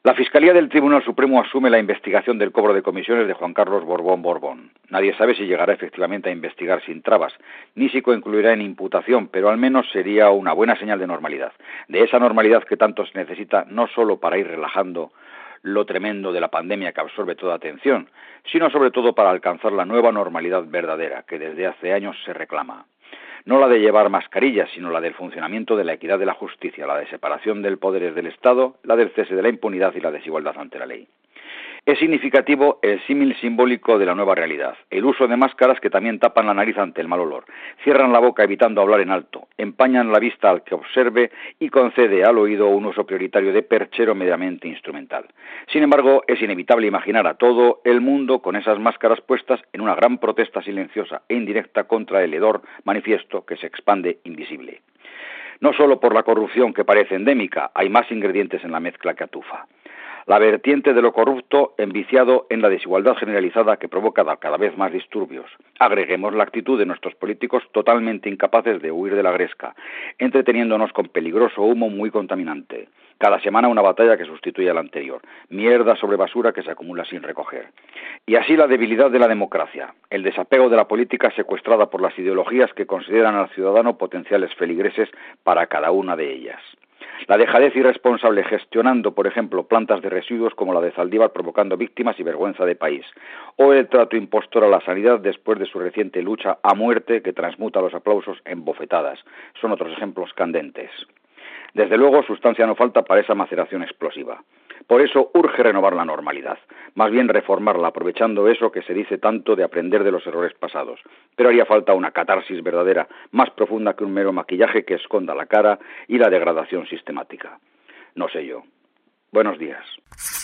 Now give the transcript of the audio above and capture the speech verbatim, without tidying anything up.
La Fiscalía del Tribunal Supremo asume la investigación del cobro de comisiones de Juan Carlos Borbón Borbón. Nadie sabe si llegará efectivamente a investigar sin trabas, ni si concluirá en imputación, pero al menos sería una buena señal de normalidad. De esa normalidad que tanto se necesita no solo para ir relajando lo tremendo de la pandemia que absorbe toda atención, sino sobre todo para alcanzar la nueva normalidad verdadera que desde hace años se reclama. No la de llevar mascarillas, sino la del funcionamiento de la equidad de la justicia, la de separación del poderes del Estado, la del cese de la impunidad y la desigualdad ante la ley. Es significativo el símil simbólico de la nueva realidad, el uso de máscaras que también tapan la nariz ante el mal olor, cierran la boca evitando hablar en alto, empañan la vista al que observe y concede al oído un uso prioritario de perchero meramente instrumental. Sin embargo, es inevitable imaginar a todo el mundo con esas máscaras puestas en una gran protesta silenciosa e indirecta contra el hedor manifiesto que se expande invisible. No solo por la corrupción que parece endémica, hay más ingredientes en la mezcla que atufa. La vertiente de lo corrupto enviciado en la desigualdad generalizada que provoca cada vez más disturbios. Agreguemos la actitud de nuestros políticos totalmente incapaces de huir de la gresca, entreteniéndonos con peligroso humo muy contaminante. Cada semana una batalla que sustituye a la anterior. Mierda sobre basura que se acumula sin recoger. Y así la debilidad de la democracia, el desapego de la política secuestrada por las ideologías que consideran al ciudadano potenciales feligreses para cada una de ellas. La dejadez irresponsable gestionando, por ejemplo, plantas de residuos como la de Zaldívar provocando víctimas y vergüenza de país, o el trato impostor a la sanidad después de su reciente lucha a muerte que transmuta los aplausos en bofetadas. Son otros ejemplos candentes. Desde luego, sustancia no falta para esa maceración explosiva. Por eso urge renovar la normalidad, más bien reformarla, aprovechando eso que se dice tanto de aprender de los errores pasados. Pero haría falta una catarsis verdadera, más profunda que un mero maquillaje que esconda la cara y la degradación sistemática. No sé yo. Buenos días.